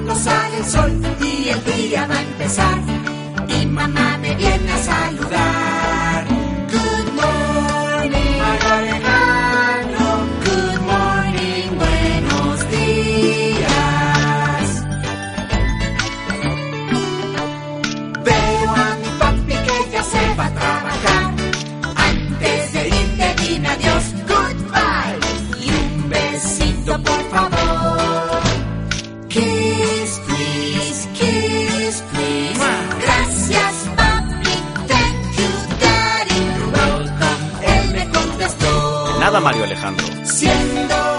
pronto sale el sol y el día va a empezar. Y mamá me viene a saludar. Good morning, Alejandro. Good morning, buenos días. Veo a mi papi que ya se va a trabajar. Antes de irte dime adiós, goodbye. Y un besito por favor. Kiss, please, kiss, please. Gracias, papi, thank you, daddy. You're welcome, él me contestó. Nada, Mario Alejandro. Siendo